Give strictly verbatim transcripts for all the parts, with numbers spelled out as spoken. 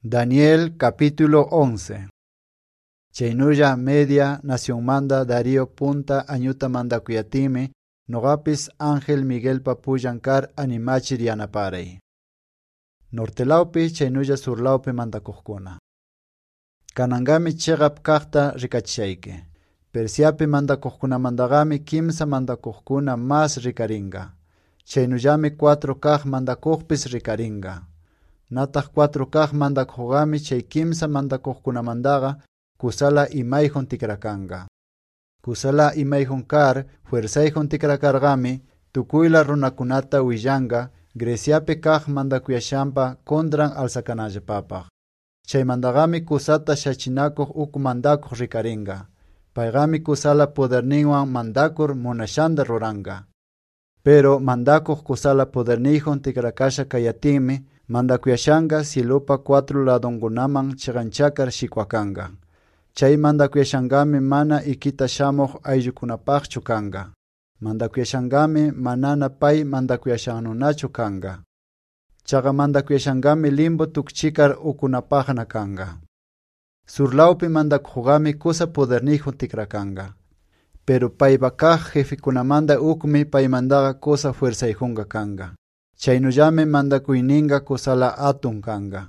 Daniel capítulo once. Chaynulla media nación manda Darío punta añuta manda kuyatimi, nogapis Ángel Miguel papuyankar animachir yanaparey. Nortelaupi chaynulla surlaupi mandakuqkuna. Kanangami chegap kakta rikachayke. Persiapi mandakuqkuna mandagami kimsa mandakuqkuna mas rikaringa. Chaynullami cuatro kaq mandakuqpis rikaringa. Nataq cuatro kaq mandakuqami chay kimsa mandakuqkuna mandaga kusala imayjun tikrakanga. Kusala imayjun kar fuerzayjun tikrakargami tukuyla runakunata willanga Greciapi kaq mandakuyashampa kondran alsakanallapapaq. Chay mandagami kusata shachinakuq uk mandakuq rikaringa. Paygami kusala poderninwan mandakur munashanda ruranga. Pero mandakuq kusala podernijun tikrakasha kayatinmi mandakuyashanga silupa cuatro ladongunaman chiganchakar shikwakanga. Chay mandakuyashangami mana ikita shamuq ayllukunapaqchu kanga. Mandakuyashangami manana pay mandakuyashannunachu kanga. Chaga mandakuyashangami limbo tukchikar ukunapaqna kanga. Surlaupi mandakuqami kusa podernijun tikrakanga. Pero paypa kaq jefikunamanda ukmi paymandaga kusa fuerzayjunga kanga. Chaynullami mandakuyninga kusala atun kanga.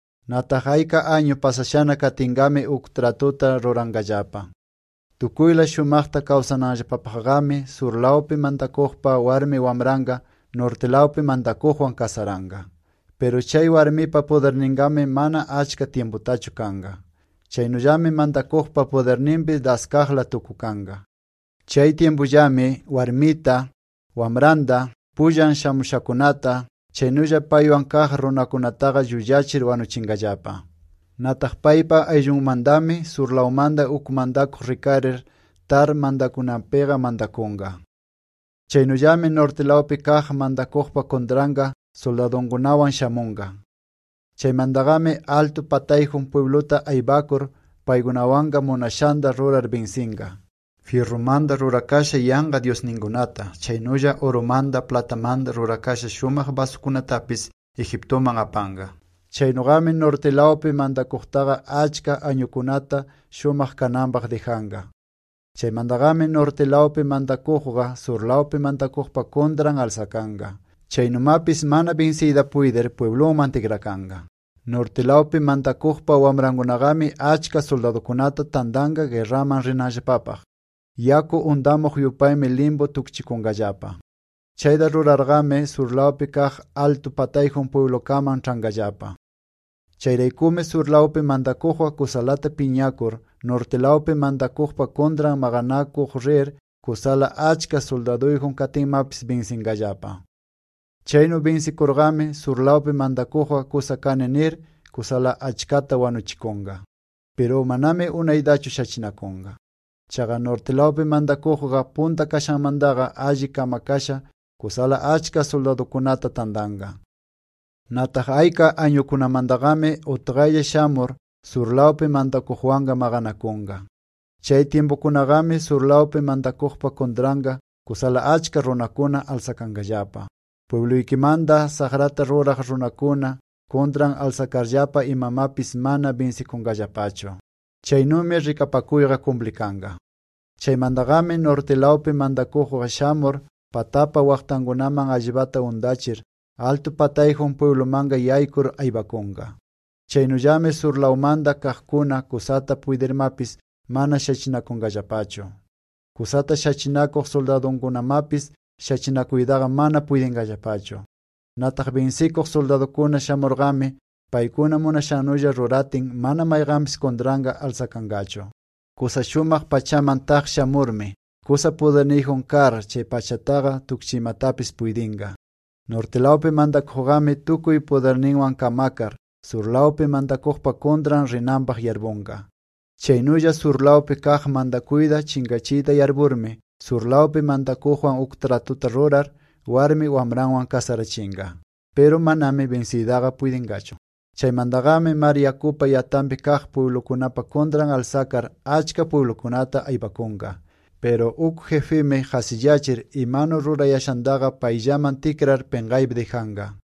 Nataq ayka año pasashana katingami uk tratuta rurangallapa. Tukuyla shumaqta kawsanallapapaqami surlaupi mandakuqpa warmi wamranga nortelaupi mandakuqwan kasaranga. Pero chay warmipa poderningami mana achka tiemputachu kanga. Chaynullami mandakuqpa poderninpi daskaqla tukukanga. Chay tiempullami warmita, wamranda, puyan shamushakunata, chaynulla paywan kaq runakunataqa lluyachir wanuchingallapa. Nataq paypa ayllunmandami surlaumanda uk mandakuq rikarir tar mandakunanpiqa mandakunga. Chaynullami nortelaupi kaq mandakuqpa kontranga soldadonkunawan shamunga. Chaymandagami alto patayjun puebluta aybakur paykunawanga munashanda rurar bensinga. Fierrumanda rurakasha yanga diosninkunata, chaynulla oromanda platamanda rurakasha shumaq basukunatapis Egiptoman apanga. Chaynugami nortelaupi mandakuqtaqa achka añukunata shumaq kananpaq dejanga. Chaymandagami nortelaupi mandakuqqa surlaupi mandakuqpa kontran alsakanga. Chaynumapis mana vencida puider puebloman tikrakanga. Nortelaupi mandakuqpa wamrankunaqami achka soldadokunata tandanga guerraman rinallapapaq. Yaku undamuq yupaymi limbo tukchikungallapa. Chayda rurargami surlaupi kaq alto patayjun pueblokaman changallapa. Chayraykumi surlaupi mandakuqqa kusalata piñakur nortelaupi mandakuqpa kontran maqanakuq rir kusala achka soldaduyjun katinmapis vencingallapa. Chaynu vencikurgami surlaupi mandakuqqa kusakani nir kusala achkata wanuchikunga. Pero manami unaydachu shachinakunga. Chaga nortelaupi mandakuqqa punta kashanmandaqa alli kamakasha kusala achka soldadokunata tandanga. Nataq ayka añukunamandaqami utqaylla shamur surlaupi mandakuqwanqa maqanakunga. Chay tiempukunaqami surlaupi mandakuqpa kontranga kusala achka runakuna alsakangallapa. Puebluykimanda sagrata ruraq runakuna kontran alsakarllapa imamapis mana vencikungallapachu. Chaynumi rikapakuyqa cumplikanga. Chaymandagami nortelaupi mandakuqqa shamur patapa waqtankunaman allibata undachir alto patayjun pueblomanga yaykur aybakunga. Chaynullami surlaumanda kaqkuna kusata puidermapis mana shachinakungallapachu. Kusata shachinakuq soldadonkunamapis shachinakuydaqa mana puidengallapachu. Nataq vencikuq soldadokuna shamurgami paykuna munashannulla ruratin mana mayqanpis kontranga alsakangachu. Kusa shumaq pachaman taq shamurmi, kusa podernijun kar chay pachataqa tukchimatapis puidinga. Nortelaupi mandakuqami tukuy poderninwan kamakar, surlaupi mandakuqpa kontran rinanpaq yarbunga. Chaynulla surlaupi kaq mandakuyda chingachiyta yarburmi, surlaupi mandakuqwan uk tratuta rurar, warmi wamranwan kasarachinga. Pero manami vencidaqa puidingachu. Chaymandagami Mariakupa yatampi kaq pueblokunapa kontran alsakar achka pueblokunata aybakunga. Pero uk jefimi hasillachir imano rurayashandaqa payllaman tikrar penqaypi dejanga.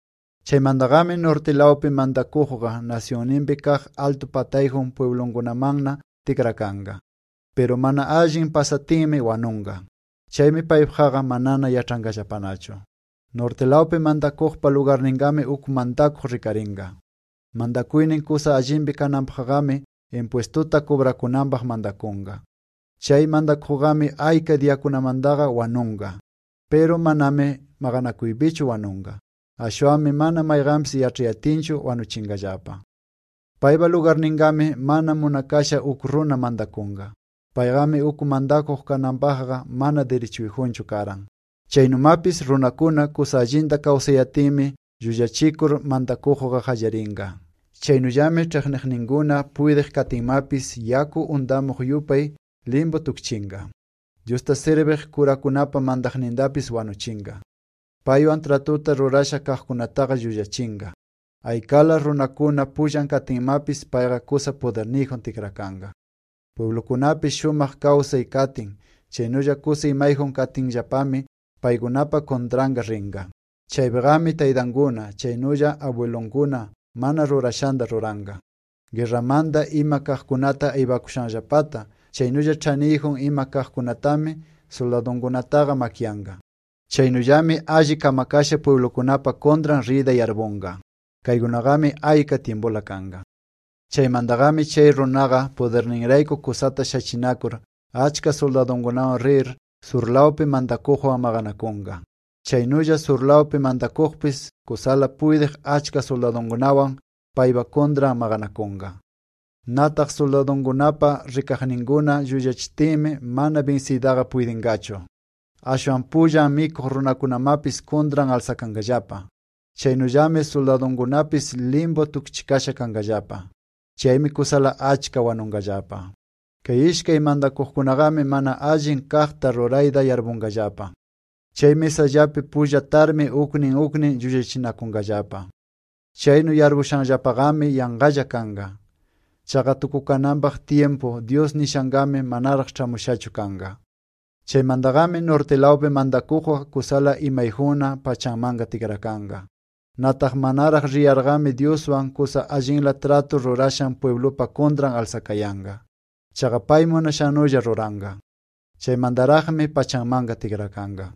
Chaymandagami nortelaupi mandakuqqa nacioninpi kaq alto patayjun pueblonkunamanna tikrakanga. Pero mana allin pasatinmi wanunqa. Chaymi paypaqqa manana yachangallapanachu. Nortelaupi mandakuqpa lugarningami uk mandakuq rikarinqa. Mandakuynin kusa allinpi kananpaqami impuestuta cobrakunanpaq mandakunqa. Chay mandakuqami ayka diakunamandaqa wanunqa. Pero manami maqanakuypichu wanunqa. Ashwami mana mayqanpis yachriyatinchu wanuchinqallapa. Paypa lugarningami mana munakasha uk runa mandakunqa. Paygami uk mandakuq kananpaqqa mana derichuyjunchu karan. Chaynumapis runakuna kusa allinta kawsayatinmi llullachikur mandakuqqa qallarinqa. Chaynullami ch'iqniqninkuna puydeq katinmapis yaku undamuq yupay limbo tukchinqa. Diosta sirveq kurakunapa mandaqnintapis wanuchinqa. Paywan tratuta rurasha kaqkunataqa llullachinqa. Aykala runakuna pullan katinmapis payqa kusa poderniyjun tikrakanqa. Pueblokunapi shumaq kawsay katin, chaynulla kusa imayjun katinllapami paykunapa contranqa rinqa. Chaypiqami taytankuna, chaynulla abuelonkuna mana rurashanta ruranqa. Guerramanta ima kaqkunata aywakushanllapata, chaynulla ch'aniyjun ima kaqkunatami soldadonkunataqa makiyanqa. Chaynullami alli kamakasha pueblokunapa contran rida yarbunqa. Kaykunaqami ayka tiempola kanqa. Chaymantaqami chay runaqa poderninrayku kusata shachinakur achka soldadonkunawan rir surlawpi mandakuqwan maqanakunqa. Chaynulla surlawpi mandakuqpis kusala puydeq achka soldadonkunawan paypa kontra maqanakunqa. Nataq soldadonkunapa rikaqninkuna llullachitinmi mana vencidaqa puydinqachu. Ashwan pullan mikuq runakunamapis contran alsakanqallapa. Chaynullami soldadonkunapis limbo tukchikasha kanqallapa. Chaymi kusala achka wanunqallapa. Kay ishkay mandakuqkunaqami mana allin kaqta rurayta yarbunqallapa. Chay mesallapi pullatarmi uknin uknin llullachinakunqallapa. Chaynu yarbushanllapaqami yanqalla kanqa. Chaqa tukukananpaq tiempo Dios nishanqami manaraq ch'amushachu kanqa. Chaymantaqami nortelawpi mandakuqqa kusala imayjuna pachanmanqa tikrakanqa. Nataq manaraq riyarqami Dioswan kusa allinla trato rurashan pueblopa contran alsakayanqa. Chaqa pay munashannulla ruranqa. Chaymantaraqmi pachanmanqa tikrakanqa.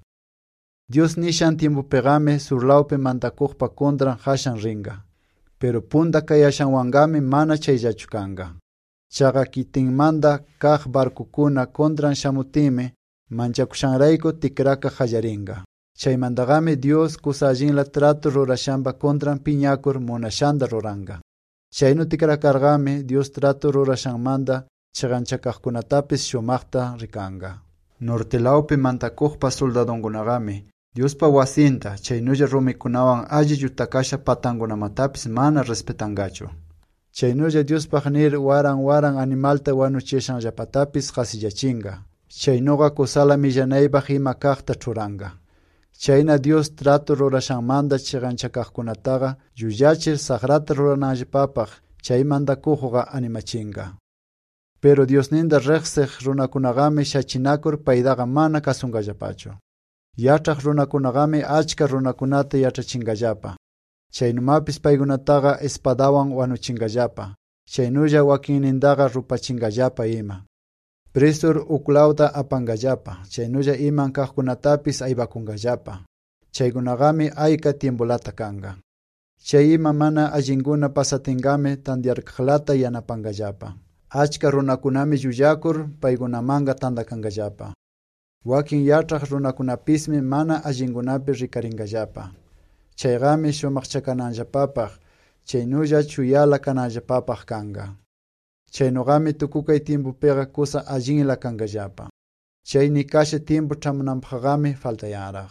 Dios nishan tiempopiqami surlawpi mandakuqpa contran hashan rinqa. Pero punta kayashanwanqami mana chayllachu kanqa. Chaqa kitinmanta kaq barkukuna contran shamutinmi manchakushanrayku tikraka qallarinqa. Chaymantaqami Dios kusa allinla trato rurashanpa contran piñakur munashanta ruranqa. Chaynu tikrakarqami Dios trato rurashanmanta chiqanchakaqkunatapis shumaqta rikanqa. Nortelawpi mantakuqpa soldadonkunaqami Diospa wasinta chaynulla rumikunawan alli yutakasha patankunamatapis mana respetanqachu. Chaynulla Diospaq nir waran waran animalta wanuchiyashanllapatapis qasillachinqa. Chaynuqa kusala millanaypaq ima kaqta churanqa. Chayna Dios trato rurashanmanta chiqanchakaqkunataqa llullachir saqrata rurananllapapaq chay mandakuqqa animachinqa. Pero Diosninta reqsiq runakunaqami shachinakur paydaqa mana kasunqallapachu. Yachaq runakunaqami achka runakunata yachachinqallapa. Chaynumapis paykunataqa espadawan wanuchinqallapa. Chaynulla wakinnintaqa rupachinqallapa ima. Presur uklawta apanqallapa. Chaynulla iman kaqkunatapis aywakunqallapa. Chaykunaqami ayka tiempolata kanqa. Chay ima mana allinkuna pasatinqami tantiarkaqlata yanapanqallapa. Achka runakunami llullakur paykunamanqa tantakanqallapa. Wakin yachaq runakunapismi mana allinkunapi rikarinqallapa. Chayqami shumaqchakananllapapaq, chaynulla chuyala kananllapapaq kanqa. Chaynuqami tukukay tiempopiqa kusa allinla kanqallapa. Chay nikasha tiempo ch'amunanpaqmi faltayanraq.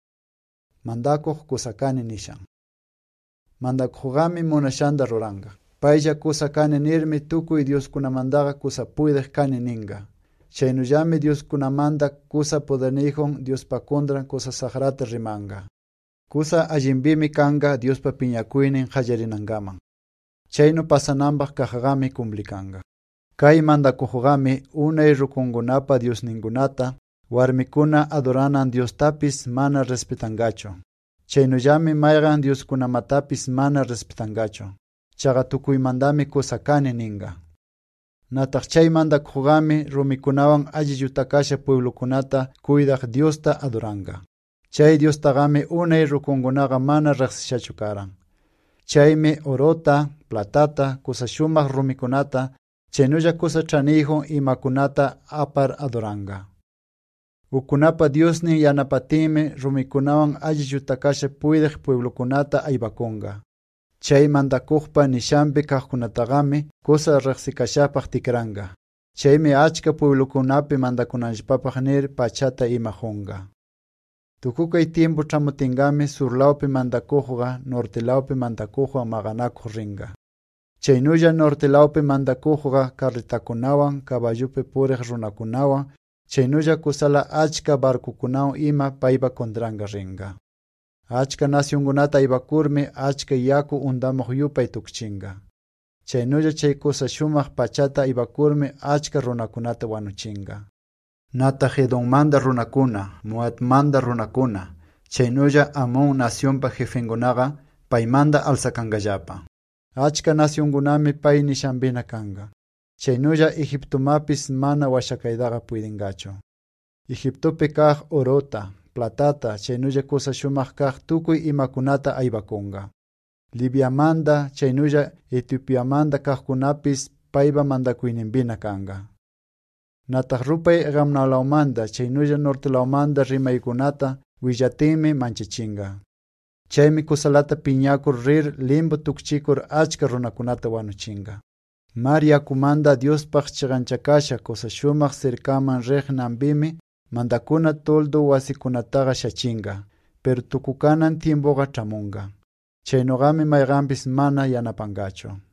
Mandakuq kusakani nishan. Mandakuqami munashanta ruranqa. Paylla kusa kani nirmi tukuy Dioskunamantaqa kusa puydeq kani ninqa. Chaynullami Dioskunamanta kusa poderniyjun Diospa contran kusa saqrata rimanqa. Kusa allinpimi kanqa Diospa piñakuynin qallarinankaman. Chaynu pasananpaq kaqqami kumplikanqa. Kay mandakuqqami unay rukunkunapa Diosninkunata warmikuna adoranan Diostapis mana respetanqachu. Chaynuyami mayqan Dioskunamatapis mana respetangachu. Chaqa tukuymandami kusakani ninga. Nataq chay mandakuqami rumikunawan alli yutakasha pueblokunata cuidaq Diosta adoranga. Chay Diostaqami unay rukunkunaqa mana riqsishachu karan. Chaymi orota, platata, kusa shumaq rumikunata, chaynulla kusa ch'aniyjun imakunata apar adoranga. Ukunapa Diosnin yanapatimi rumikunawan alli yutakasha puideq pueblokunata aybakunga. Chay mandakuqpa nishanpi kaqkunataqami kusa riqsikashapaq tikranga. Chaymi achka pueblokunapi mandakunanllapapaq nir pachata imajunga. Tukukay tiempo chamutingami surlawpi mandakuqqa nortelawpi mandakuqqa maqanakuq ringa. Chaynulla nortelawpi mandakuqqa carretakunawan caballupi puriq runakunawan chaynulla kusala achka barkukunawan ima paypa kontranga ringa. Achka nacionkunata aybakurmi achka yaku undamuq yupay tukchinga. Chaynulla chay kusa shumaq pachata aybakurmi achka runakunata wanuchinga. Nataq Edommanda runakuna, Moabmanda runakuna, chaynulla Amon nacionpa jefenkunaqa paymanda alsakangallapa. Achka nacionkunami pay nishanpina kanga. Chaynulla Egiptomapis mana washakaydaqa puydingachu. Egiptopi kaq orota, platata, chaynulla kusa shumaq kaq tukuy imakunata aybakunga. Libiamanda, chaynulla Etiopiamanda kaqkunapis paypa mandakuyninpina kanga. Nataq rupay qamnalawmanda, chaynulla nortelawmanda rimaykunata willatimi manchachinga. Chaymi kusalata piñakur rir limbo tukchikur achka runakunata wanuchinga. Mar yakumanda Diospaq chiqanchakasha kusa shumaq cercaman riqnanpimi mandakuna toldo wasikunataqa shachinga, pero tukukanan tiempoqa chamunga. Chaynuqami mayqanpis mana yanapangachu.